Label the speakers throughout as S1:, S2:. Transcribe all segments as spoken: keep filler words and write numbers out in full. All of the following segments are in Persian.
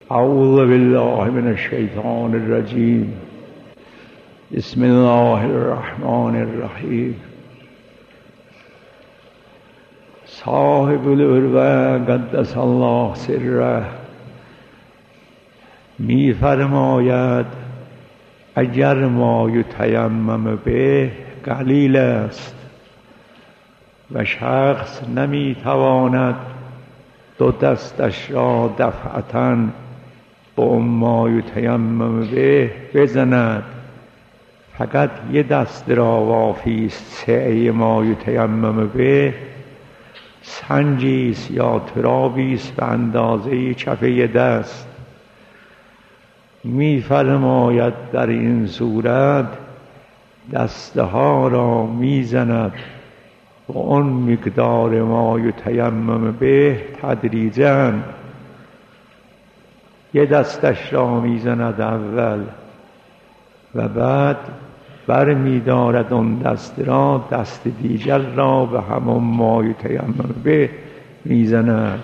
S1: اعوذ بالله من الشیطان الرجیم. بسم الله الرحمن الرحیم. صاحب العروة قدس الله سره می فرماید اگر ما یتیمم به قلیل است و شخص نمی تواند دو دستش را دفعتاً به اون ما یتیمم به بزند، فقط یه دست را وافی است سعی ما یتیمم به، سنجی است یا ترابی است به اندازه کف دست. می فرماید در این صورت دستها را می زند و اون مقدار ما یتیمم به تدریجاً یه دستش را می زند اول و بعد بر می دارد اون دست را، دست دیگر را به همون ما یتیمم به می زند.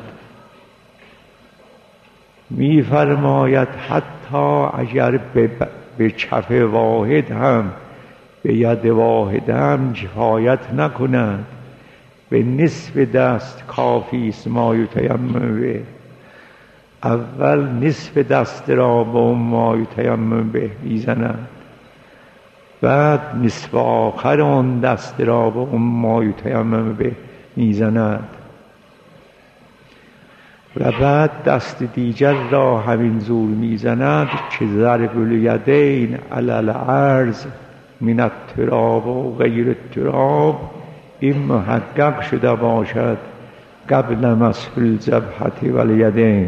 S1: می فرماید حتی اگر به, به کف واحد هم به ید واحد هم کفایت نکند، به نصف دست کافی است ما یتیمم به. اول نصف دست را به اون ما یتیمم به میزند، بعد نصف آخر اون دست را به اون ما یتیمم به میزند و بعد دست دیگر را همین زور میزند که ضرب الیدین علی الارض من التراب و غیر التراب این محقق شده باشد قبل مسح الجبهة و الیدین.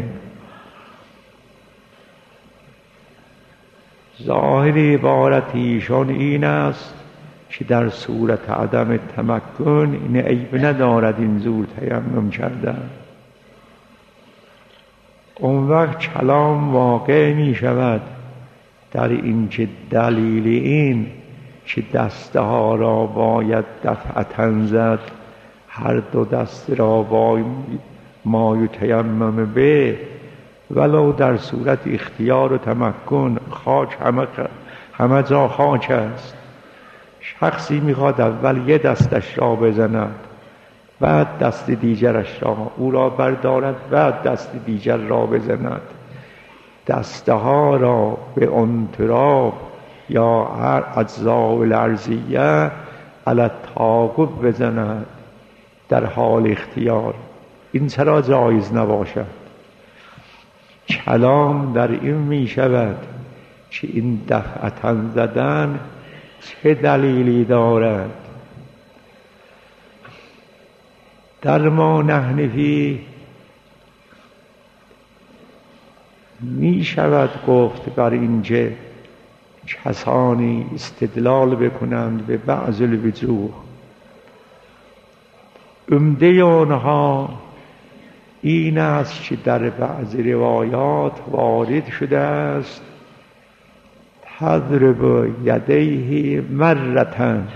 S1: ظاهر عبارت ایشان این است که در صورت عدم تمکن این عیب ندارد این زور تیمم کردن. اون وقت کلام واقع می شود در این که دلیل این که دستها را باید دفعتاً زد، هر دو دست را با ما یتیمم به، ولو در صورت اختیار و تمکن. خاک همه, همه جا خاک است. شخصی میخواد اول یه دستش را بزند، بعد دست دیگرش را او را بردارد، بعد دست دیگر را بزند، دستها را به اون تراب یا اجزاء الارضیه علی التعاقب بزند در حال اختیار. این چرا جایز نباشد؟ کلام در این می شود که این دفعتاً زدن چه دلیلی دارد. در ما نحنفی می شود گفت بر اینجا کسانی استدلال بکنند به بعض الوجوه. عمده آنها این است که در بعض روایات وارد شده است تضرب یدیه مرتن.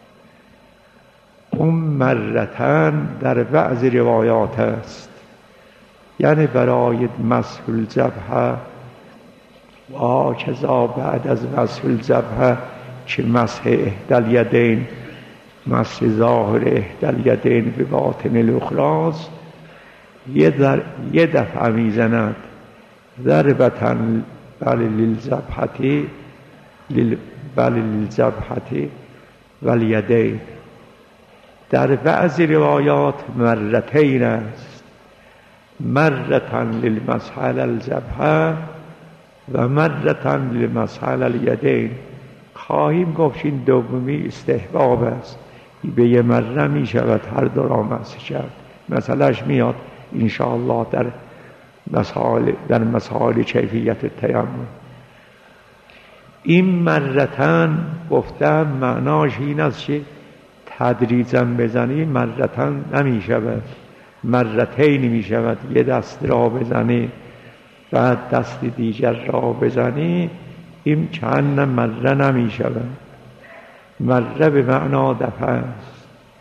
S1: اون مرتن در بعض روایات است، یعنی برای مسح الجبهه و کذا بعد از مسح الجبهه که مسح احدی الیدین، مسح ظاهر احدی الیدین به باطن الاخری، یه, در یه دفعه میزند ضربتن بل للجبهتی بل للجبهتی والیدین. در بعض روایات مرتین است، مرتن للمسح علی الجبهه و مرتن للمسح علی الیدین. خواهیم گفت این دومی استحباب است، به یه مره می شود هر دو را مسح کرد. مثلش میاد انشاءالله در مسائل در مسائل کیفیت التیمم. این مرتن گفتم معناش این است که تدریجاً بزنی، مرتن نمی شود، مرتین می شود. یه دست را بزنی بعد دست دیگر را بزنی، این چند مره نمی شود. مره به معنا دفعه است.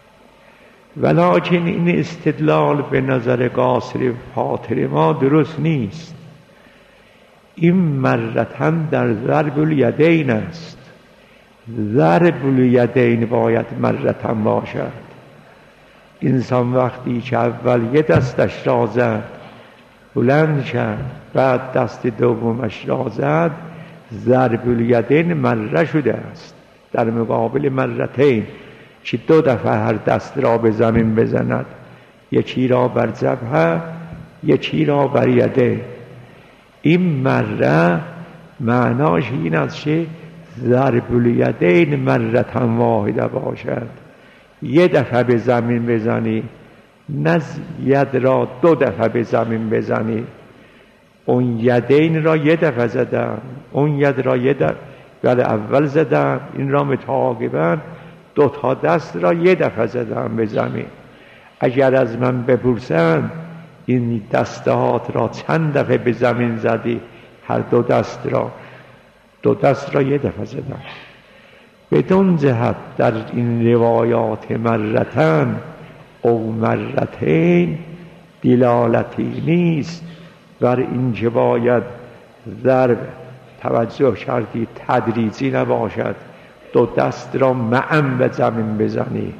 S1: ولکن این استدلال به نظر قاصر فاطر ما درست نیست. این مرتن در ضرب الیدین است. ضرب الیدین باید مرتن باشد. انسان وقتی که اول یه دستش را زد بلند شد، بعد دست دومش را زد، ضرب الیدین مره شده است، در مقابل مرتین که دو دفعه هر دست را به زمین بزند، یکی را بر جبهه یکی را بر یده. این مره معناش این است که ضرب الیدین مرتن واحده باشد. یه دفعه به زمین بزنی، نه ید را دو دفعه به زمین بزنی. اون یدین را یه دفعه زدم، اون ید را یه دفعه ولی اول زدم، این را متعاقبا دو تا دست را یه دفعه زدم به زمین. اگر از من بپرسن این دستهات را چند دفعه به زمین زدی؟ هر دو دست را دو دست را یه دفعه زدم. بدون جهت در این روایات مرتن او مرتین دلالتی نیست بر این که باید ضرب توجه کردی تدریجی نباشد، دو دست را معا به زمین بزنی.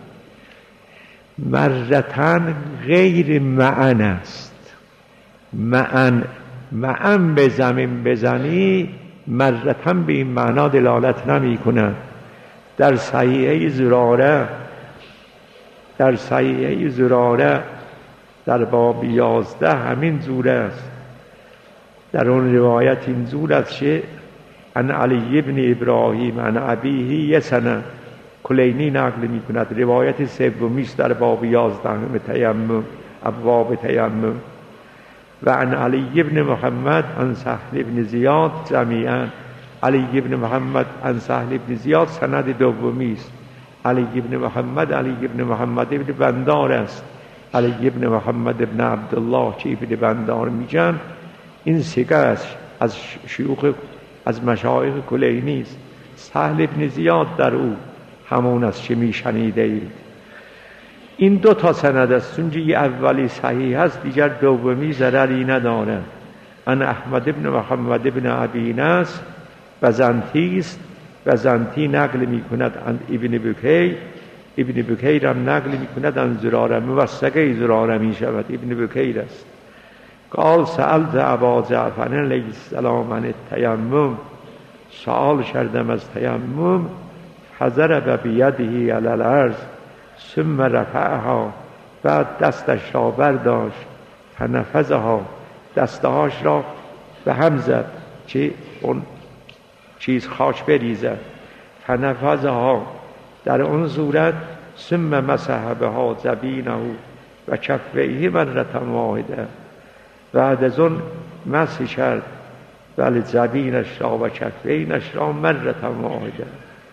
S1: مرتن غیر معن است. معن معا به زمین بزنی، مرتن به این معنا دلالت نمی کند. در صحیحه زراره در صحیحه زراره در باب یازده همین زور است. در اون روایت این زور است که ان علی ابن ابراهیم ان ابیه یسنه، کلینی نقل می کند. روایت سومیش در باب یازده تیمم، ابواب تیمم. و ان علی ابن محمد ان سهل ابن زیاد جمیعا. علی ابن محمد ان سهل ابن زیاد سند دومی است. علی ابن محمد علی ابن محمد ابن بندار است. علی ابن محمد ابن عبدالله که ابن بندار میگن، این سیگه است از شیوخ از مشایخ کلینی است. سهل ابن زیاد در او همون است که میشنیده اید. این دو تا سند است، چون یه اولی صحیح است، دیگر دومی ضرری نداره. ان احمد ابن محمد ابن ابی نصر بزنطی است. بزنطی نقل می کند ان ابن بکیر، ابن بکیر هم نقل می کند ان زراره، موثقه زراره می شود، ابن بکیر است. قال سألت ابا جعفر علیه السلام عن التیمم، سؤال کردم از تیمم. فضرب بیده علی الارض ثم رفعها، بعد دستش را برداشت، فنفذها، دستهاش را به هم زد که اون چیز خاک بریزد. فنفذها، در اون صورت ثم مسح بها جبینه و کفیه مرة واحده، بعد از اون مسح کرد ولی جبینش را و کفینش را مرة واحده.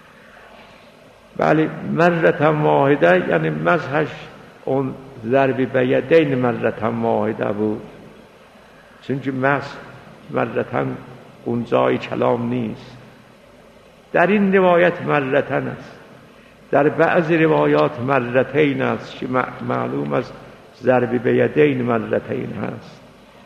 S1: ولی مرة واحده یعنی مسحش اون ضرب بیدین مرة واحده بود، چون که مسح مرة اون جای کلام نیست. در این روایت مرتن است، در بعض روایات مرتین است که معلوم است ضرب بیدین مرتین هست.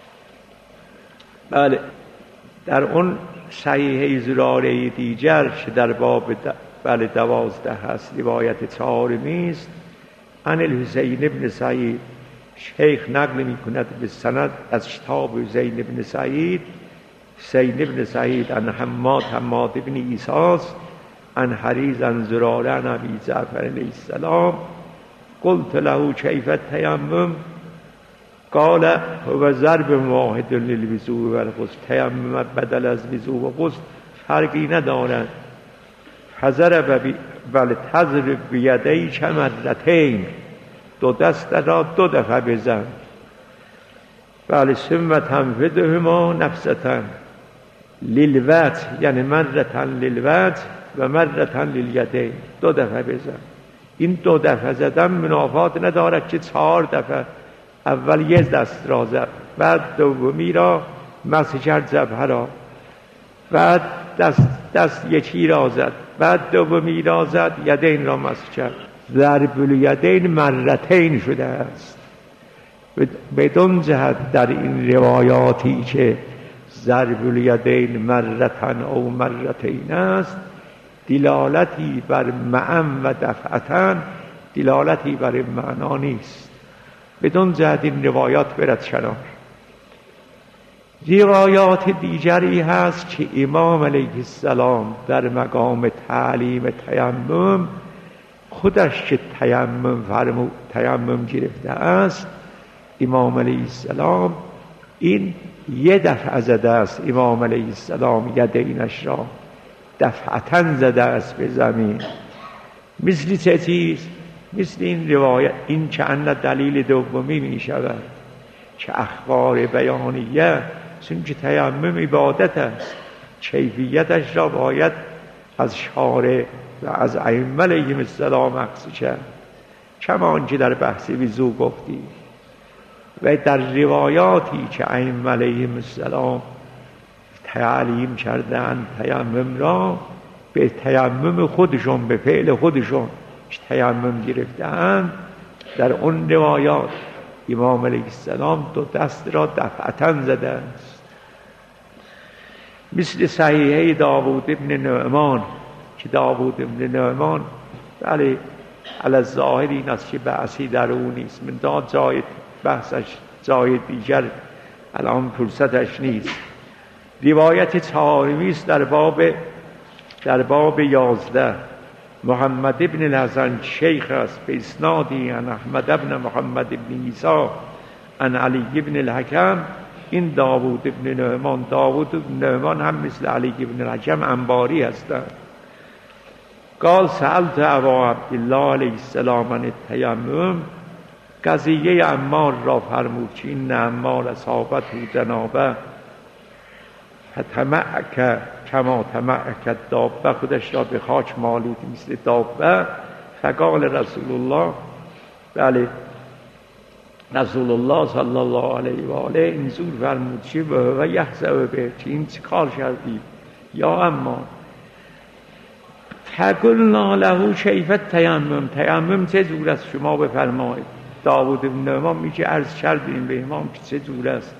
S1: بله، در اون صحیحه زراره دیگر که در باب بله دوازده هست، روایت چهارمی است. عن الحسین ابن سعید، شیخ نقل می کند به سند از کتاب حسین ابن سعید، حسین ابن سعید عن حماد، حماد ابن ایساس عن حریز عن زراره عن ابی جعفر علیه السلام. قلت له کیف التیمم؟ قال هو ضرب واحد للوضوء و الغسل. تیمم بدل از وضوء و غسل فرقی ندارد. فضرب بل تضرب بیدیک مرتین، دو دست را دو دفعه بزن. بله ثم تنفذهما نفسة للوجه، یعنی مرة للوجه و مرة لیلیدین، دو دفعه بزن. این دو دفعه زدن منافات ندارد که چهار دفعه اول یک دست را زد، بعد دومی را مسح کرد جبهه را، بعد دست دست یکی را زد، بعد دومی را زد، یدین را مسح کرد. ضرب الیدین مرتین شده است. بدون جهت در این روایاتی که ضرب الیدین مرتن او مرتین است، دلالتی بر معن و دفعتن دلالتی بر این معنا نیست. بدون جهت این روایات برد شنار. روایات دیگری هست که امام علیه السلام در مقام تعلیم تیمم خودش که تیمم فرمود تیمم گرفته است، امام علیه السلام این یه دفعه زده است. امام علیه السلام یدینش را دفعتن زده است به زمین. مثل چه چیز؟ مثل این روایت، این که ان دلیل دومی می شود که اخبار بیانیه، چون که تیمم عبادت است، کیفیتش را باید از شارع و از ائمه علیهم السلام اخذ کرد، کما آنچه در بحث وضو گفتیم. و در روایاتی که ائمه علیهم السلام تعلیم کردن تیمم را، به تیمم خودشون، به فعل خودشون که تیمم گرفتن، در اون روایات امام علیه السلام دو دست را دفعتن زده است. مثل صحیحه داوود ابن نعمان که داوود ابن نعمان بله علی الظاهر این است که بحثی در او نیست، من دا جای بحثش جای دیگر الان فرصتش نیست. روایت چهارمی است در باب در باب یازده. محمد ابن الحسن شیخ است به اسنادی عن احمد ابن محمد ابن عیسی عن علی ابن الحکم. این داوود ابن نعمان داوود ابن نعمان هم مثل علی ابن الحکم انباری هستند. قال سألت ابا عبدالله علیه السلام عن التیمم. قضیه عمار را فرمود که این عمار اصابت و جنابه فتمعک کما تمعک دابه، خودش را به خاک مالود مثل دابه. فقال رسول الله، بله رسول الله صلی الله علیه و آله اینجور فرمود چه و یحزه به چه این چه کار کردی یا اما. فقلنا له کیف التیمم، تیمم چه جور است شما بفرمایید. داوود بن نعمان میگه عرض کردیم به امام که چه جور است.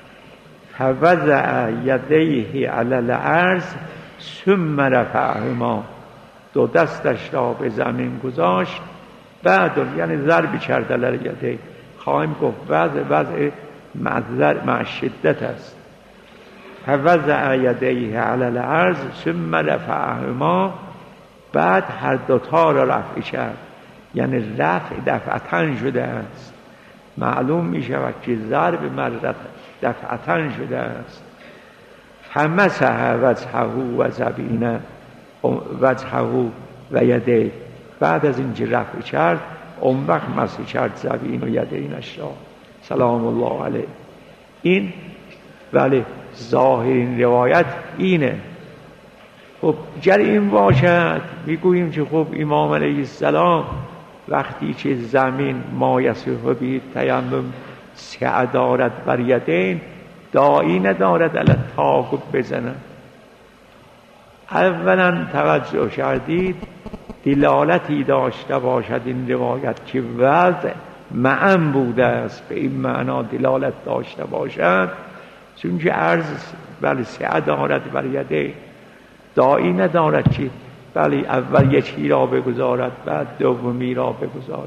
S1: فوضع یدیه علی الارض ثم رفعهما، دو دستش را به زمین گذاشت، بعد یعنی ضرب کرد علی یدیه. خواهیم گفت وضع وضع مع شدت است. فوضع یدیه علی الارض ثم رفعهما، بعد هر دوتا را رفع کرد، یعنی رفع دفعتن شده است. معلوم می شود که ضرب مرت دفعتن شده است. فمسح وجهه و جبینه وجهه و یده، بعد از اینکه رفع کرد اون وقت مسح کرد جبین و یدینش را سلام الله علیه. این ولی ظاهر این روایت اینه. خب گر این باشد میگوییم که خب امام علیه السلام وقتی که زمین ما یصح به تیمم سعه دارد بر یدین، داعی ندارد علی تعاقب بزنند. اولا توجه کردید دلالتی داشته باشد این روایت که وضع معن بوده است، به این معنا دلالت داشته باشد، چون که عرض بله سعه دارد بر یدین، داعی ندارد که بله اول یکی را بگذارد بعد دومی را بگذارد.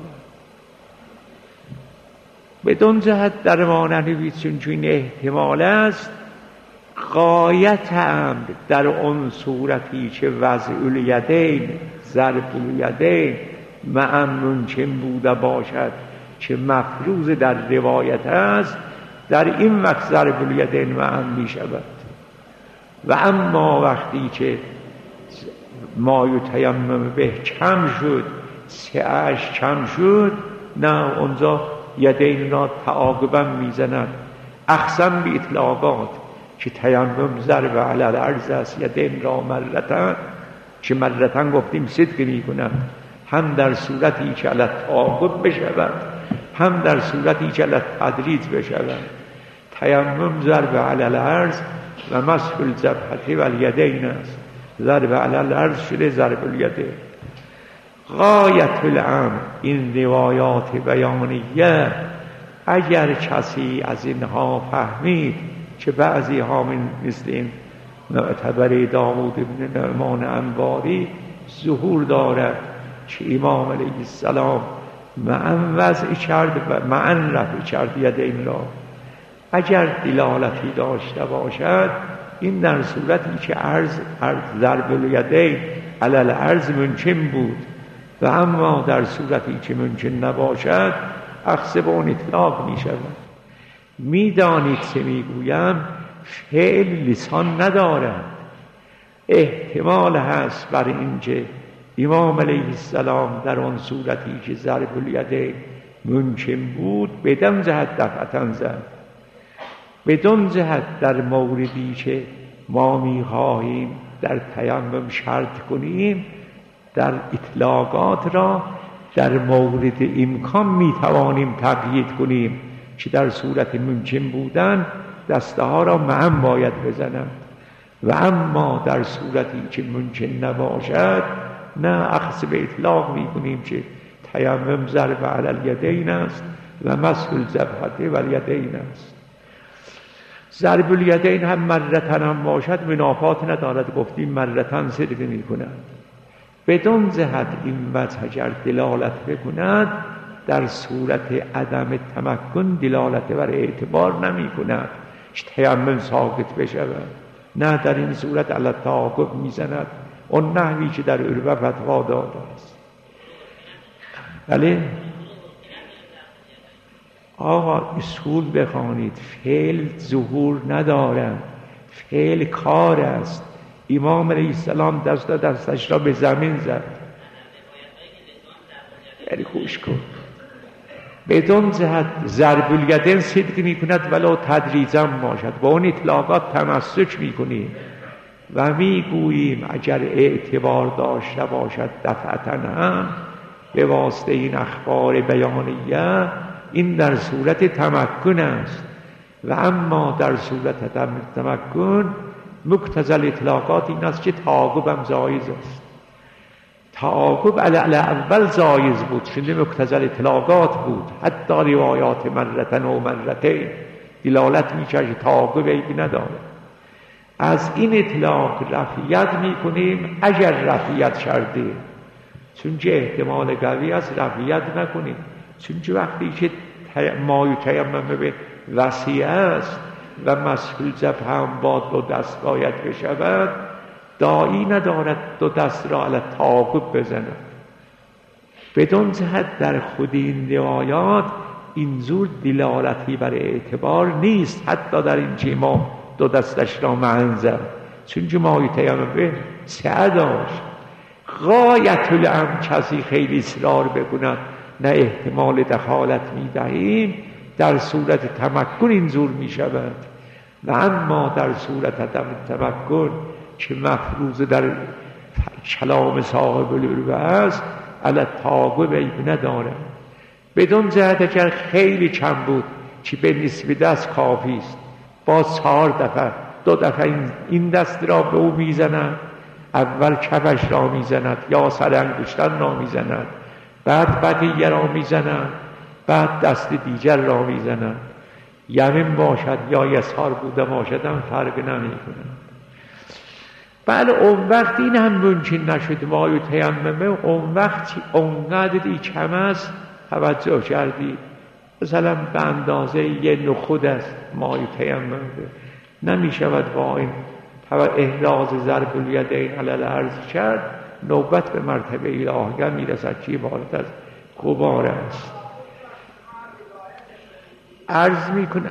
S1: بدون جهت در ما ننویس، چون این احتمال است غایت امر در اون صورتی که وضع الیدین ضرب الیدین معن ممکن بوده باشد که مفروض در روایت است، در این وقت ضرب الیدین معن می شود. و اما وقتی که ما یتیمم به کم شد، سعه‌اش کم شد، نه اونجا یدین را تعاقبا میزند. اخصم به اطلاقات که تیمم ضرب علی الارض است، یدین را مرتن که مرتن گفتیم صدق میکنند، هم در صورتی که علی تعاقب بشود، هم در صورتی که علی تدریج بشود. تیمم ضرب علی الارض و مسح الجبهه و الیدین است، ضرب علی الارض شده ضرب الیدین. غایت الامر این روایات بیانیه اگر کسی از اینها فهمید که بعضی ها من مثل این معتبر داوود بن نعمان انباری ظهور دارد که امام علیه السلام معن وضع کرد و معن رفع کرد یدین را. اگر دلالتی داشته باشد این در صورتی که عرض عرض ضرب الیدین علی الارض ممکن بود، و اما در صورتی که ممکن نباشد اخذ به اون اطلاق می شود. می دانید که می گویم فعل لسان ندارد. احتمال هست بر اینکه امام علیه السلام در آن صورتی که ضرب الیدین ممکن بود بدون جهت دفعتن زد، بدون جهت در موردی که ما می خواهیم در تیمم شرط کنیم در اطلاقات را در مورد امکان می توانیم تقیید کنیم که در صورت ممکن بودن دسته ها را معن باید بزنند، و اما در صورتی که ممکن نباشد نه اخذ به اطلاق می کنیم که تیمم ضرب علی الیدین است و مسح الجبهه و الیدین است. ضرب الیدین هم مرتن هم باشد منافات ندارد، گفتیم مرتن صدق می کند. بدون جهت این وجه اگر دلالت بکند در صورت عدم تمکن دلالت بر اعتبار نمی کند که تیمم ساقط بشود، نه در این صورت علی تعاقب می زند اون نحوی که در عروه فتوا داده است. بله آقا اصول بخوانید، فعل ظهور ندارد، فعل کار است. امام علیه السلام دست دستش را به زمین زد، یعنی خوش کن بدون جهت ضرب الیدین صدق می کند ولو تدریجا باشد، با اون اطلاقات تمسک می کنیم و می گوییم اگر اعتبار داشته باشد دفعتا هم به واسطه این اخبار بیانیه این در صورت تمکن است، و اما در صورت تمکن مقتضی الاطلاقات این است که تعاقب هم جایز است. تعاقب علی اول جایز بود چون مقتضی الاطلاقات بود، حتی روایات مرتن و مرتین دلالت می‌کرد که تعاقب عیبی ندارد. از این اطلاق رفعیت می‌کنیم اگر رفعیت کرده، چون که احتمال قوی است رفعیت نکنیم، چون که وقتی که ما یتیمم به وسیع است و مسح الجبهه هم با دو دست باید بشود، داعی ندارد دو دست را علی تعاقب بزند. بدون جهت در خود این روایات اینجور دلالتی بر اعتبار نیست، حتی در این که ما دو دستش را معن زد، چون که ما یتیمم به سعه داشت. غایت الامر کسی خیلی اصرار بکند نه احتمال دخالت می‌دهیم، در صورت تمکن اینجور می‌شود، و اما در صورت عدم تمکن که مفروض در کلام صاحب العروه است علی تعاقب عیب ندارد. بدون جهت اگر خیلی کم بود که به نسبت دست کافی است، با چهار دفعه دو دفعه این دست را به او میزند، اول کفش را میزند یا سر انگشتان را میزند، بعد بدیه را میزند، بعد دست دیگر را میزند، یمین باشد یا یسار بوده باشد هم فرق نمی کند. بله اون وقت این هم ممکن نشد ما یتیممه، اون وقت اونقدری کم است توجه کردید مثلا به اندازه یه نخود است ما یتیممه، نمی شود با این احراز ضرب الیدین علی الارض کرد، نوبت به مرتبه الهیه میرسد که عبارت از غبار است. عرض میکنه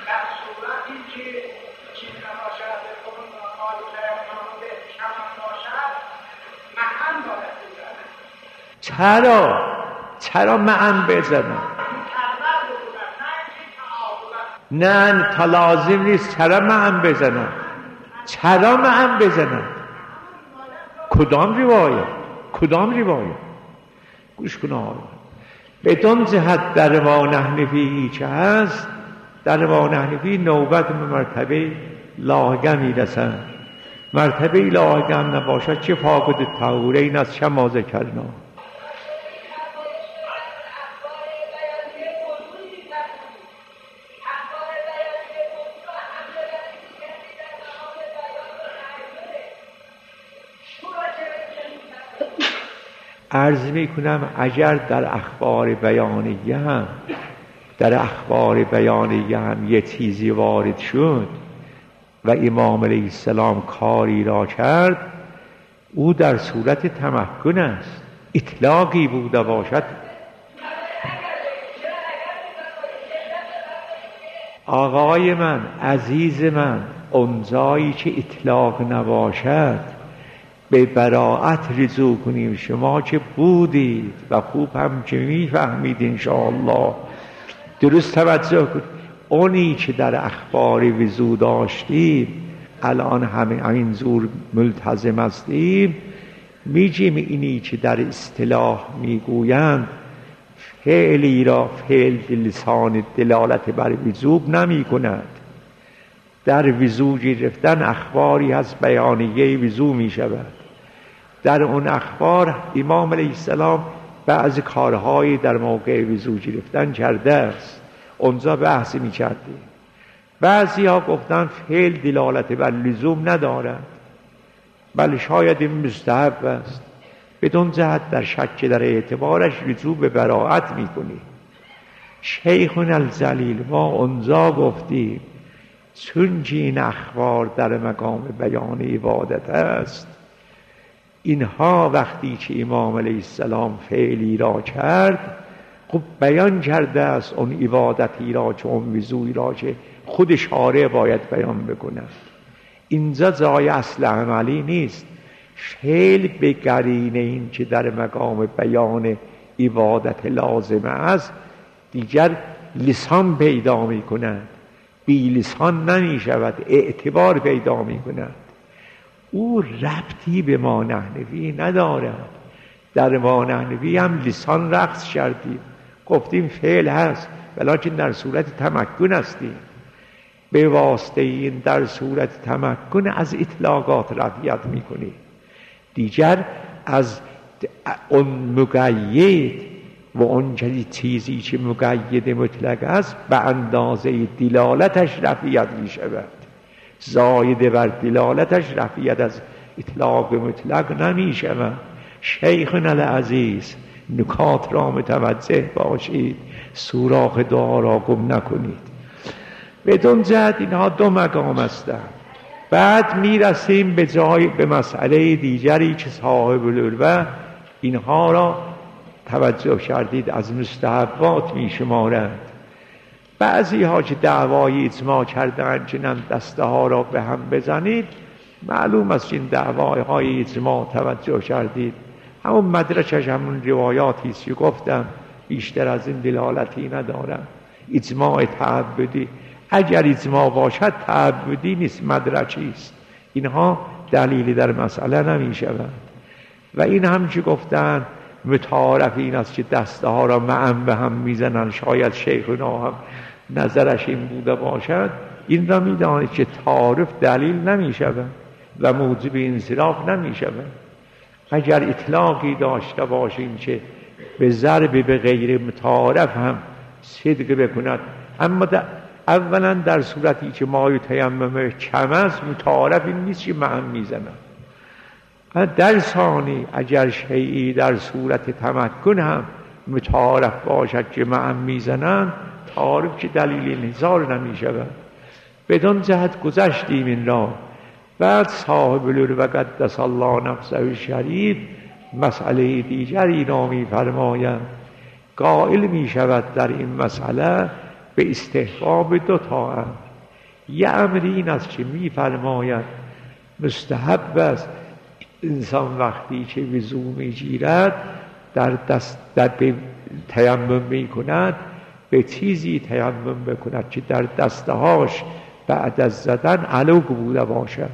S1: چرا چرا معن بزنن؟ نه تا لازم نیست چرا معن بزنن، چرا معن بزنن؟ کدام روایه کدام روایه گوش کن آقا. بدون جهت در روان حنفی که هست، در روان حنفی نوبت به مرتبه لاحقه میرسن، مرتبه لاحقه هم نباشد چه فاقد طهورین است چه ما ذکرنا. عرض میکنم اگر در اخبار بیانیه هم در اخبار بیانیه هم یه چیزی وارد شد و امام علیه السلام کاری را کرد، او در صورت تمکن است. اطلاقی بوده باشد، آقای من، عزیز من، اونجایی که اطلاق نباشد به براءت رجوع کنیم. شما که بودید و خوب هم که میفهمید انشاءالله، درست توجه کنید. اونی که در اخبار وضو داشتیم الان همه همین زور ملتزم هستیم، میگیم اینی که در اصطلاح میگویند فعلی را فعل لسان دلالت بر وضو نمی کند. در وضو گرفتن اخباری از بیانیه وضو می شود. در اون اخبار امام علیه السلام بعضی کارهایی در موقع وضو گرفتن کرده است، اونجا بحث می کردیم. بعضی ها گفتن فعل دلالت بر لزوم ندارد، بل شاید این مستحب است. بدون جهت در شک در اعتبارش رجوع به براءت می کنی. شیخنا الجلیل ما اونجا گفتیم چون این اخبار در مقام بیان عبادت است، اینها وقتی که امام علیه السلام فعلی را کرد، خب بیان کرده است اون عبادتی را که اون وضوئی را که خود شارع باید بیان بکند. اینجا جای اصل عملی نیست. فعل به قرینه این که در مقام بیان عبادت لازم است دیگر لسان پیدا می کند، بی لسان نمی شود، اعتبار پیدا می کند. او ربطی به ما نحنفی ندارد. در ما نحنفی هم لسان رقص کردیم، گفتیم فعل هست ولیکن در صورت تمکن هستیم. به واسطه این در صورت تمکن از اطلاقات رضایت می کنیم. دیگر از اون مقید و اون چیزی که مقید مطلق است به اندازه دلالتش رفیت می شود. زاید بر دلالتش رفیت از اطلاق مطلق نمی شود. شیخنا العزیز نکات را متوجه باشید، سوراخ دعا را گم نکنید. بدون جهت اینها دو مقام هستند. بعد میرسیم به جای به مسئله دیگری که صاحب العلوه اینها را توجه کردید از مستحبات می شمارند. بعضی ها که دعوای اجماع کردند چنان دسته ها را به هم بزنید، معلوم است این دعوای های اجماع توجه کردید، همون مدرکش همون روایاتی است که گفتم، بیشتر از این دلالتی ندارم. اجماع تعبدی اگر اجماع باشد تعبدی نیست، مدرکی است. اینها دلیلی در مسئله نمی شود. و این هم که گفتن متعارف این است که دسته ها را معن به هم میزنن، شاید شیخنا هم نظرش این بوده باشد. این را میدانید که تعارف دلیل نمی شود و موجب انصراف نمی شود. اگر اطلاقی داشته باشیم که به ضرب به غیر متعارف هم صدق بکند، اما اولا در صورتی که مای تیمم کم است متعارف این نیست که معن میزنن. در ثانی اگر شیعی در صورت تمکن هم متعارف باشد که معن میزنن، تعارف که دلیل نزار نمی شود. بدون جهت گذشتیم این را. بعد صاحب العلوه قدس الله نفسه الشریف مسئله دیگری را می فرماید. قائل می شود در این مسئله به استحباب دو تا امر. یه امر این است که می فرماید مستحب است انسان وقتی که وضو می گیرد در دست در تیمم می کند به چیزی تیمم بکند که در دستهاش بعد از زدن علوق بوده باشد.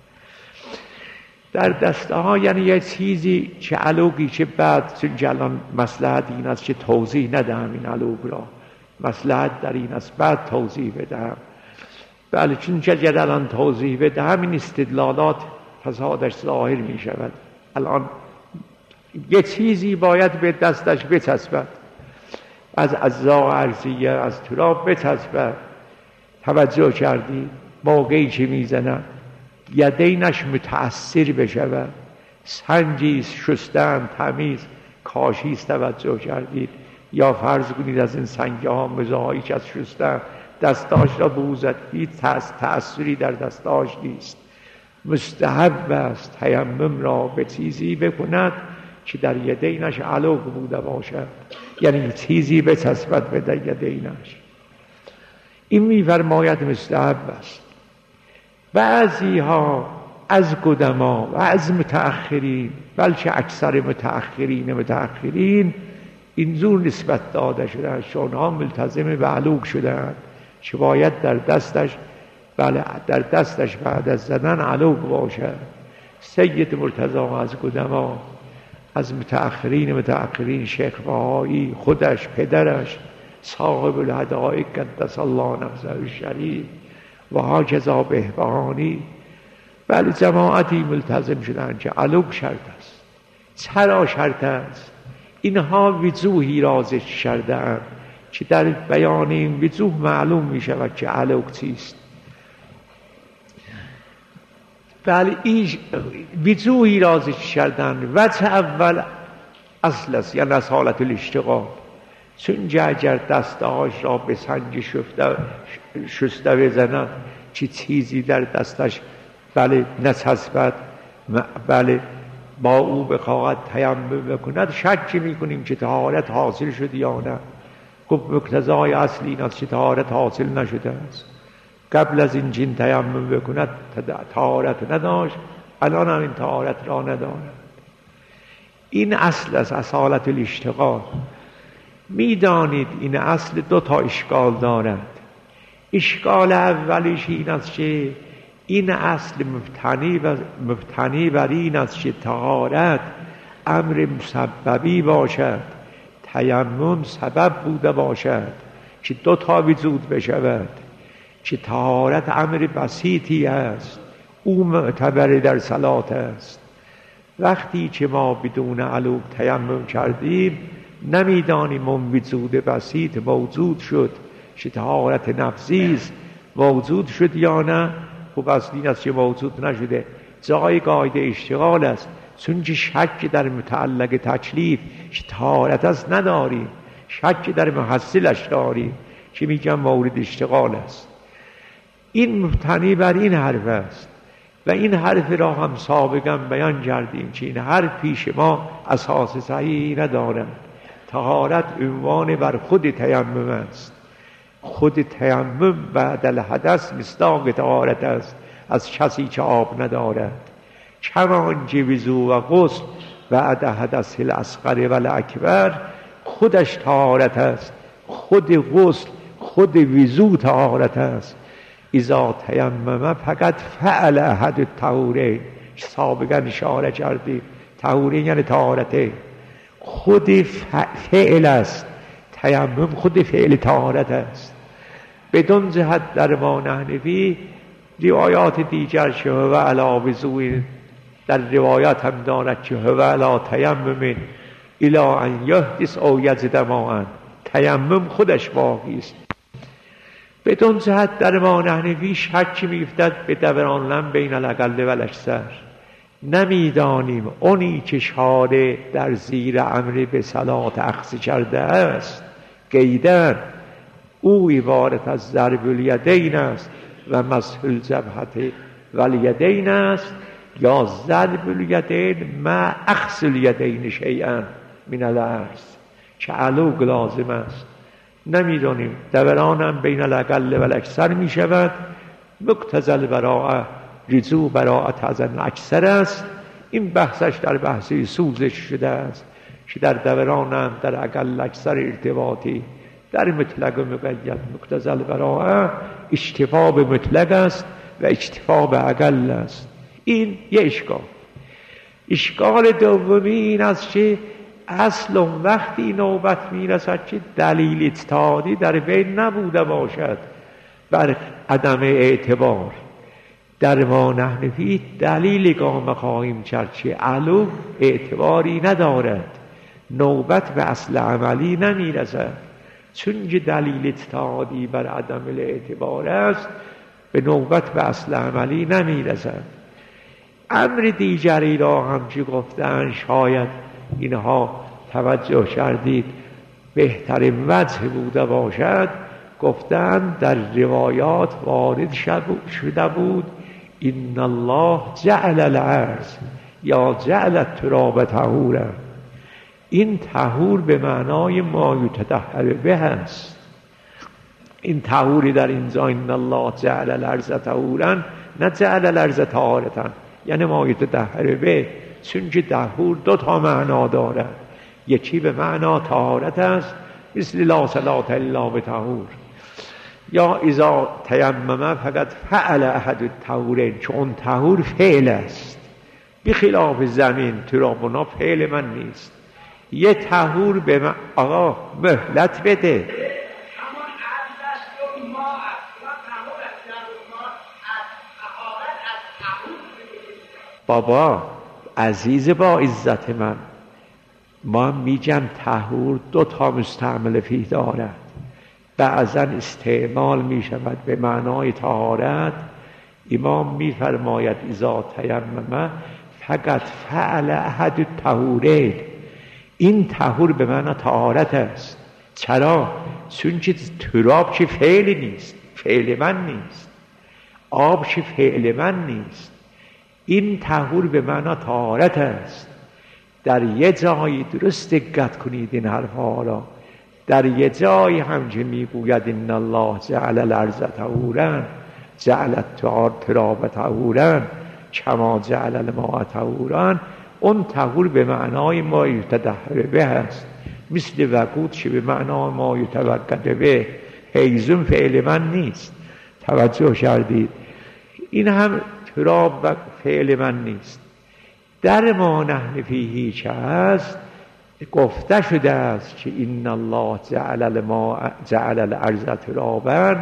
S1: در دسته ها یعنی یه چیزی که علوقی که بعد، چون الان مصلحت این است که توضیح ندهم این علوق را، مصلحت در این است بعد توضیح بدهم. بله چون که الان توضیح بدهم این استدلالات فسادش ظاهر می شود. الان یه چیزی باید به دستش بچسبد، از اجزا ارضیه از تراب بچسبد. توجه کردی موقعی که می زند یدینش متأثر بشود، سنجی شستن تمیز کاشی است توجه کردید، یا فرض کنید از این سنگه ها مزاهایی که از شستن دستاش را بوزد، هیچ تأثیری در دستاش نیست. مستحب است تیمم را به چیزی بکند که در یدینش علوق بوده باشد، یعنی چیزی بچسبد به در یدینش. این می‌فرماید مستحب است. بعضی ها از قدما و از متأخرین، بلکه اکثر متأخرین متأخرین اینجور نسبت داده شدن، شونها ملتزم به علوق شدن که باید در دستش بله در دستش بعد از زدن علوق باشد. سید مرتضی از قدما، از متأخرین متأخرین شیخ بهایی، خودش، پدرش صاحب الهدایق قدس الله نفسه الشریف و هاکذا بهبهانی، بله جماعتی ملتزم شدن که علوق شرط است. چرا شرط است؟ اینها وجوهی رازش کرده‌اند که در بیان این وجوه معلوم می شود که علوق چیست. بله این وجوهی رازش کردن. وجه اول اصل است، یعنی از حالت الاشتغال، چون اگر دستهاش را به سنگ شسته شسته بزند چی چیزی در دستش بله نچسبد، بله با او بخواهد تیمم بکند، شک میکنیم که طهارت حاصل شد یا نه. گفت مقتضای اصلی این است که طهارت حاصل نشده است. قبل از این جن تیمم بکند طهارت نداشت، الان هم این طهارت را ندارد. این اصل است، اصالت الاشتغال. میدانید این اصل دو تا اشکال دارد. اشکال اولیش این است که این اصل مبتنی و مبتنی بر این است که طهارت امر مسببی باشد، تیمم سبب بوده باشد که دو تا وجود بشود، که طهارت امر بسیطی است، او معتبر در صلات است. وقتی که ما بدون علوق تیمم کردیم نمیدانیم اون وجود بسیط موجود شد که طهارت نفسی است، موجود شد یا نه. خب اصل این است که موجود نشده، جای قاعده اشتغال است، چون که شک در متعلق تکلیف که طهارت است نداریم، شک در محصلش داریم که میگم مورد اشتغال است. این مبتنی بر این حرف است و این حرف را هم سابقا بیان کردیم که این حرف پیش ما اساس صحیحی ندارد. طهارت عنوان بر خود تیمم است. خود تیمم بعد الحدث مصداق طهارت است از کسی که آب ندارد. کمان که وضو و غسل بعد حدث الاصغر و الاکبر خودش طهارت است، خود غسل خود وضو طهارت است. اذا تیمم فقط فعل احد الطهورین، سابقا اشاره کردیم طهورین یعنی طهارته، خود فعل است. تیمم خود فعل طهارت است. بدون جهت در ما نحنفی روایات دیگر که هو علی وضوء، در روایات هم دارد که هو علی تیمم الی ان یحدث او یجد ماء، تیمم خودش باقی است. بدون جهت در ما نحنفی شک میفتد به دوران بین الاقل و الاکثر. نمیدانیم اونی که شارع در زیر امر به صلات اخذ کرده است قیدن او عبارت از ضرب الیدین است و مسح الجبهه و الیدین است، یا ضرب الیدین مع اخذ الیدین شیئا من الارض که علوق لازم است. نمیدانیم دوران هم بین الاقل و الاکثر می شود. مقتضی البراءه رجوع براءت از الاکثر است. این بحثش در بحثی سوزش شده است که در دوران هم در اقل اکثر ارتباطی، در مطلق و مقید. مقتضی البراءه اکتفا به مطلق است و اکتفا به اقل است. این یه اشکال. اشکال دومی این است که اصل وقتی نوبت میرسد که دلیل اجتهادی در بین نبوده باشد بر عدم اعتبار، در ما نحنفی دلیل گام خواهیم کرد که علو اعتباری ندارد، نوبت به اصل عملی نمیرسد. چون که دلیل اجتهادی بر عدم اعتبار است به نوبت به اصل عملی نمیرسد. امر دیگری را هم که گفتن شاید اینها توجه کردید بهترین وجه بوده باشد، گفتند در روایات وارد شده بود این الله جعل الارض یا جعل التراب طهورا. این طهور به معنای ما یتطهر به است. این طهوری در اینجا این الله جعل الارض طهورا، نه جعل الارض طهارتا، یعنی ما یتطهر به، چون که طهور دو تا معنا دارد. یکی به معنا طهارت است، مثل لا صلاة الا بطهور، یا اذا تیمم فقط فعل احد الطهورین، چون طهور فعل است، بخلاف زمین ترابنا فعل من نیست. یه طهور به من آقا مهلت بده. بابا عزیز با عزت من، ما میگم طهور دو تا مستعمل فیه دارد. بعضا استعمال می شود به معنای طهارت. امام می فرماید اذا تیمم فقط فعل احد الطهورین. این طهور به معنی طهارت است. چرا؟ چون که تراب که فعل نیست، فعل من نیست. آب که فعل من نیست. این طهور به معنی طهارت است. در یه جایی درست دقت کنید این حرفها را. در یه جایی هم که میگوید ان الله جعل الارض طهورا جعل التراب طهورا کما جعل الماء طهورا، اون طهور به معنای ما یتطهر به است، مثل وقود که به معنای ما یتوقد به. هیزم فعل من نیست. توجه کردید؟ این هم تراب و فعل من نیست. در ما نحن فیه چه است؟ گفته شده است که این الله جعل الماء جعل الارض ترابا.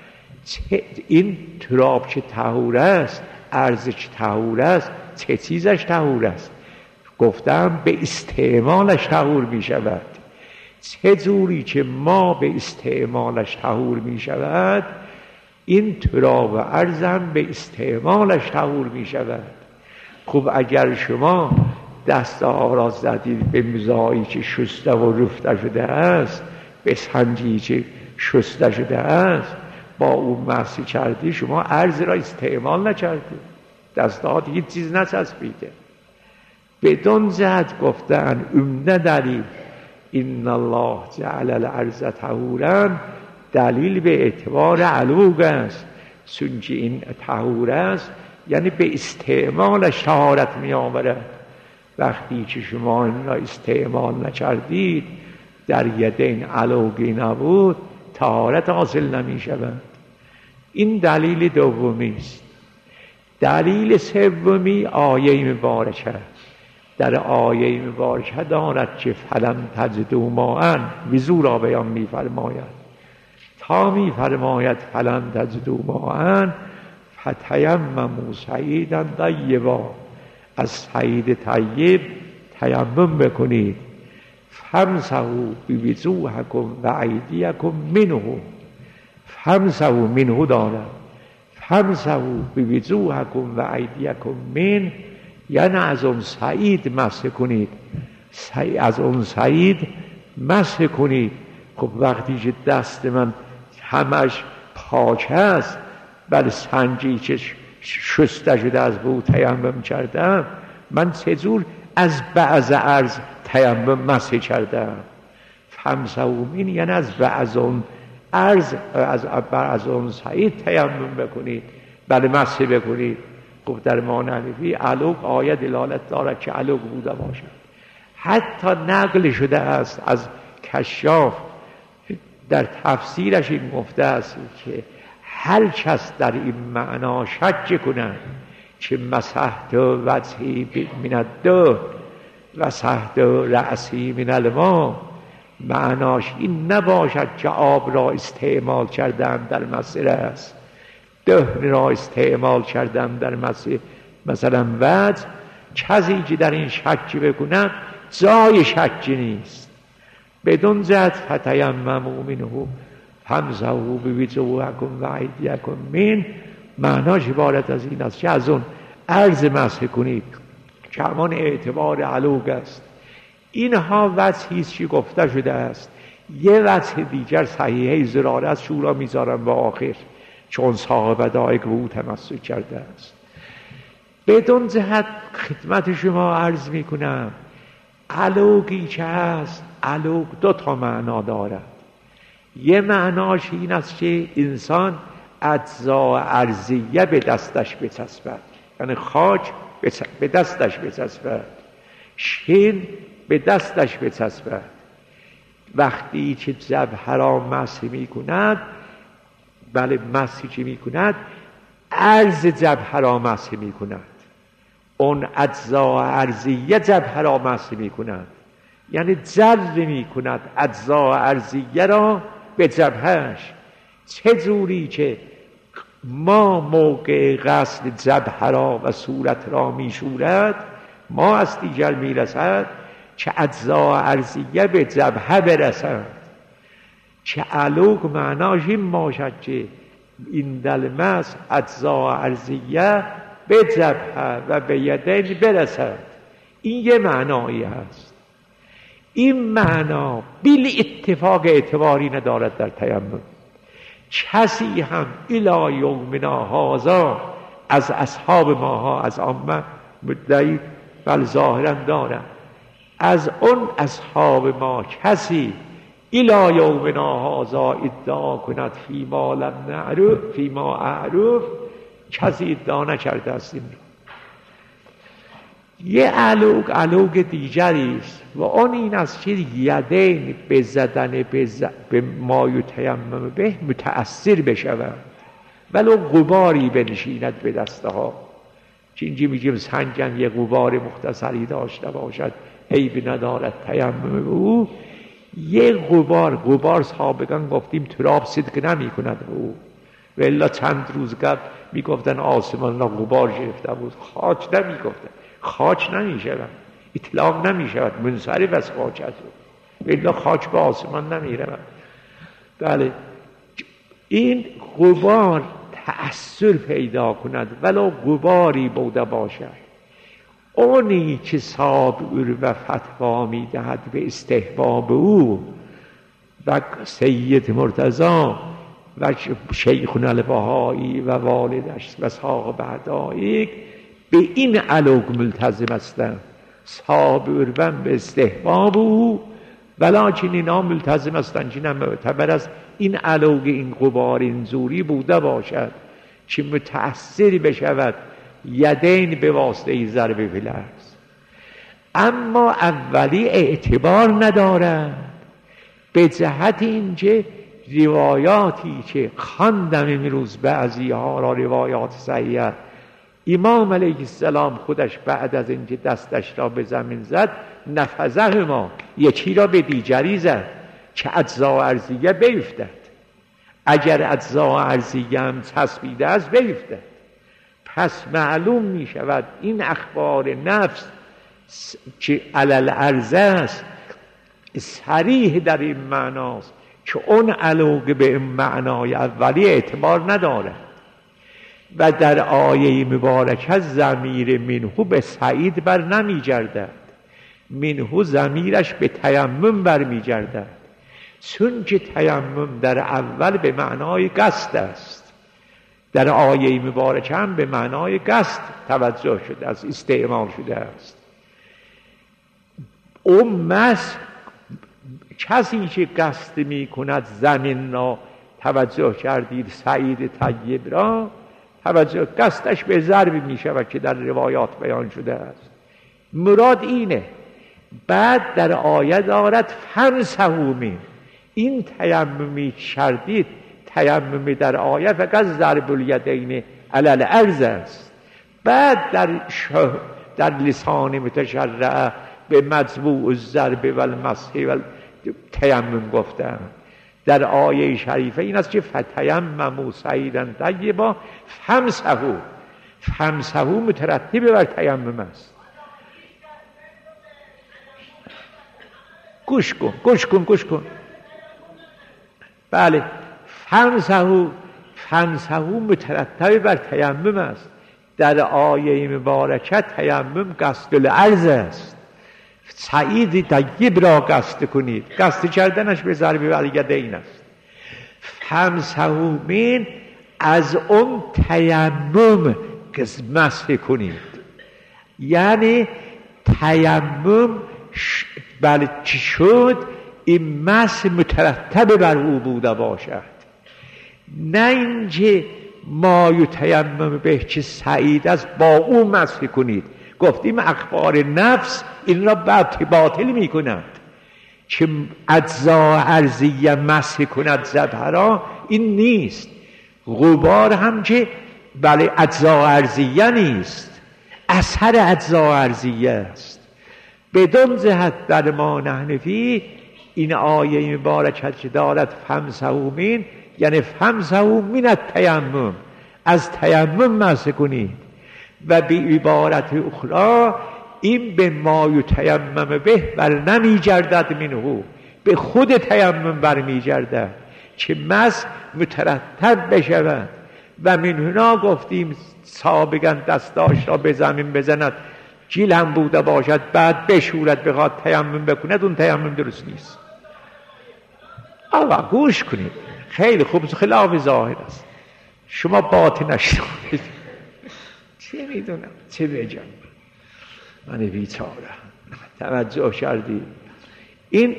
S1: این تراب که طهور است، ارض که طهور است، چه چیزش طهور است؟ گفتم به استعمالش طهور می شود. چه جوری که ما به استعمالش طهور می شود، این تراب و ارض هم به استعمالش طهور می شود. خب اگر شما دست را زدید به مزایی که شسته و رفته شده است، به سنجی که شسته شده است، با اون مسی کردی، شما ارض را استعمال نکردید، دستات هیچ چیز نچسبیده. بدون جهت گفتن عمده دلیل این الله جعل الارض طهورا، دلیل به اعتبار علوق است. چون که این طهور است یعنی به استعمالش طهارت می آورد. وقتی که شما این را استعمال نکردید، در یدین علوقی نبود، طهارت حاصل نمی شود. این دلیل دومی است. دلیل سومی آیه مبارکه. در آیه مبارکه دارد که فلم تجدوا ماء، وضو را بیان می فرماید. تا می فرماید فلم تجدوا ماء فتیمموا صعیدا طیبا، از صعید طیب تیمم بکنید. فامسحوا بوجوهکم و ایدیکم منه. فامسحوا منه دارد. فامسحوا بوجوهکم و ایدیکم من، یعنی از اون صعید مسح کنید. از اون صعید مسح کنید. خب وقتی که دست من همش پاک است، بل سنجی که شسته شده از بو تیمم کردم، من چجور از بعض ارض تیمم مسح کردم؟ فامسحوا من یعنی از بعض اون ارض، از بعض اون صعید تیمم بکنید، بله مسح بکنید. خب در مانوی علوق آیه دلالت دارد که علوق بوده باشد. حتی نقل شده است از کشاف در تفسیرش این گفته است که هر کس در این معنا شک کند که مسحت وجهی من الدهن و مسحت رأسی من الماء، معناش این نباشد که آب را استعمال کردم در مسح است، دهن را استعمال کردم در مسح مثلا وجه. کسی که در این شک بکند جای شکی نیست. بدون جهت فتیمموا منه فامسحوا بوجوهکم و ایدیکم من، معناش عبارت از این است که از اون عرض مسح کنید که همان اعتبار علوق است. اینها وجهی است که گفته شده است. یه وجه دیگر صحیحه زراره است، شورا میذارم به آخر، چون صاحب دایق او تمسک کرده است. بدون جهت خدمت شما عرض میکنم علوگی که هست، علوگ دو تا معنا دارد. یه معناش این است که انسان اجزا ارضیه به دستش بچسبد، یعنی خاک به دستش بچسبد، شین به دستش بچسبد. وقتی که جبهه را مسح می کند، بله مسحی که می کند عرض جبهه را مسح می کند، اون اجزا ارضیه جبهه را مسح می کند، یعنی جر می کند اجزا ارضیه را به جبهش. چه جوری که ما موقع غسل جبهه را و صورت را می شورد، ما از دیگر می رسد که اجزا ارضیه به جبهه برسند. که علوق معناش این باشد که این دلمس اجزا ارضیه به جبهه و به یدین برسد. این یه معنایی هست. این معنا بی اتفاق اعتباری ندارد در تیمم. کسی هم الی یومنا هذا از اصحاب ماها، از عامه مدعی بل ظاهرا دارد، از اون اصحاب ما کسی الی یومنا هذا ادعا کند فی ما لم نعرف فی ما اعرف، کسی ادعا نکرده است. این یه علوق علوق دیگری است و اون این است که یدین به زدن به, ز... به ما یتیمم به متأثر بشود، ولو غباری بنشیند به دسته ها. که اینجا میگیم سنگم یه غبار مختصری داشته باشد عیب ندارد تیمم او. یه غبار غبار سابقا گفتیم تراب صدق نمی کند او، و الا چند روز قبل میگفتن آسمان را غبار گرفته بود، خاک نمی گفتن، خاک نمی شود، اطلاق نمی شود، منصرف از خاک است، و الا خاک به آسمان نمی رود. بله این غبار تأثیر پیدا کند ولو غباری بوده باشد. اونی که صابر و فتوا می دهد به استحباب او و سید مرتضی و شیخنا البهایی و والدش و صاحب حدایق به این علوق ملتزم هستند، صابر و به استحباب او، ولیکن اینا ملتزم هستند که معتبر است این علوق این غبار این زوری بوده باشد که متأثر بشود یدین به واسطه ضرب فلرز. اما اولی اعتبار ندارد به جهت اینکه روایاتی که خواندم امروز بعضی ها را روایات صحیحه، امام علیه السلام خودش بعد از اینکه دستش را به زمین زد نفذه ما یکی را به دیگری زد که اجزا ارضیه بیفتد. اگر اجزا ارضیه هم چسبیده است بیفتد. پس معلوم می شود این اخبار نفس که علل ارض است صریح در این معناست که اون علوق به این معنای اولی اعتبار نداره. و در آیه مبارکه ضمیر منهو به سعید بر نمی گردد، منهو ضمیرش به تیمم بر می گردد، چون که تیمم در اول به معنای قصد است، در آیه مبارکه هم به معنای قصد توجه شده است، استعمال شده است. اون مس کسی که قصد می کند زمین را توجه کردید سعید طیب را، توجه قصدش به ضرب می شود که در روایات بیان شده است. مراد اینه. بعد در آیه دارد فمسحوا من، این تیممی کردید، تیممی در آیه فقط ضرب الیدین علی الارض است. بعد در شه در لسان متشرع به مجموع الضرب و المسح و تیمم گفتن. در آیه شریفه این است که فتیمموا صعیدا طیبا فامسحوا، فامسحوا مترتب بر تیمم است. گوش کن گوش کن گوش کن بله، فامسحوا فامسحوا مترتب بر تیمم است. در آیه مبارکه تیمم قصد الارض است. سعید طیب را قصد کنید. قصد کردنش به ضرب الیدین است. فامسحوا من از اون تیمم مسح کنید، یعنی تیمم بله چی شد؟ این مسح مترتب بر او بوده باشد، نه اینکه ما یتیمم به چه سعید است با او مسح کنید. گفتیم اخبار نفس این را باطل می کند که اجزا ارضیه مسح کند ذبح را، این نیست. غبار هم که بله اجزا ارضیه نیست، اثر اجزا ارضیه است. بدون جهت در ما نحنفی این آیه مبارکه که دارد فامسحوا من، یعنی فامسحوا من التیمم، از تیمم مسح کنید. و به عبارت اخرى این به ما یتیمم به بر نمی گردد منه، به خود تیمم بر می گردد که مسح مترتب بشود. و من هنا گفتیم سابقا دستاش را به زمین بزند گیل هم بوده باشد بعد بشورد بخواد تیمم بکند، اون تیمم درست نیست. آقا گوش کنید، خیلی خوب، خلاف ظاهر است، شما باطنش رو بدید. چه میدونم چه بگم، من بیچاره توجه کردی. این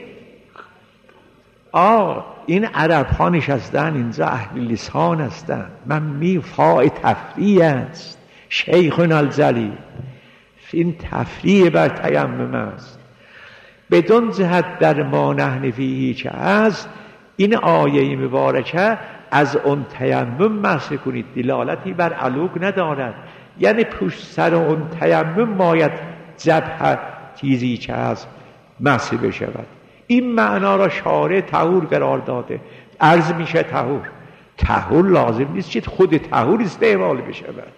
S1: آه این عرب ها نشستن اینجا اهل لسان هستن، من می فاع تفریح است. شیخنا الجلیل این تفریح بر تیمم است. بدون جهت در ما نحنفی که است این آیه مبارکه از اون تیمم مسح کنید دلالتی بر علوق ندارد، یعنی پشت سر اون تیمم باید ذبح چیزی که از مسح بشود. این معنا را شارع طهور قرار داده. عرض میشه طهور، طهور لازم نیست که خود طهور استعمال بشود.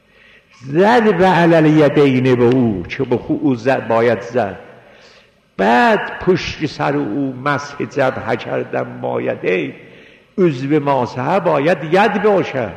S1: ضرب علی الیدین به او که به او زد باید زد، بعد پشت سر او مسح ذبح کردن مایده عضو ماسحه باید ید باشد،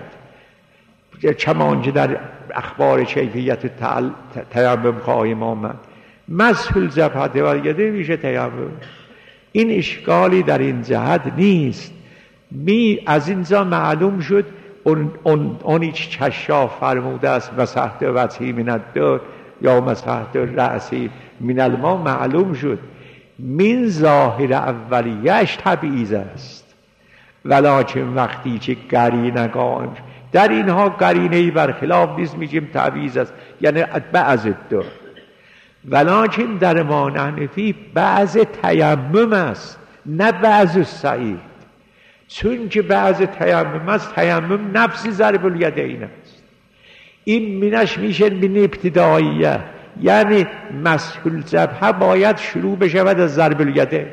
S1: چمانچه در اخبار کیفیت تیمم قائم آمد. مسح الجبهه و الیدین میشه تیمم. این اشکالی در این جهت نیست. می از اینجا معلوم شد اون اون اونی که کشاف فرموده است مسحت وجهی من الدر یا مسحت رأسی من الماء، معلوم شد من ظاهر اولیه‌اش تبعیض است، ولکن وقتی که قرینه قائم در اینها قرینه‌ای برخلاف نیست میگیم تبعیض است، یعنی بعض الدر. ولکن در ما نحنفی بعض تیمم است نه بعض السعید، چون که بعض تیمم است تیمم نفس ضرب الیدین است. این منش میشه من ابتداییه، یعنی مسح الجبهه باید شروع بشود از ضرب الیدین،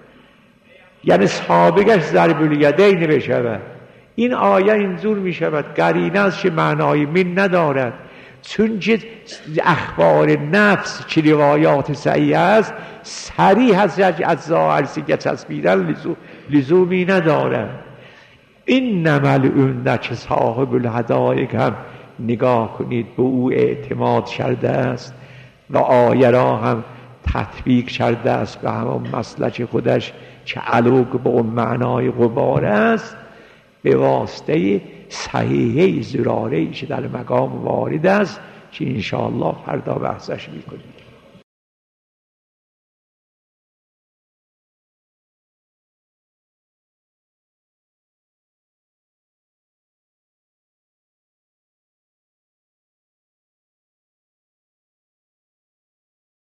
S1: یعنی سابقش ضرب الیدین بشود. این آیه اینجور میشود قرینه است که معنای من ندارد، چون که اخبار نفس که روایات صحیح است صریح است از ظاهرسی که چسبیدن لزومی ندارد. این نمل که صاحب الحدایق هم نگاه کنید به او اعتماد کرده است و آیه را هم تطبیق کرده است به همون مسلک خودش که علوق به اون معنای غبار است، به واسطه صحیحه زراره‌ای که در مقام وارد است که انشاءالله فردا بحثش میکنیم.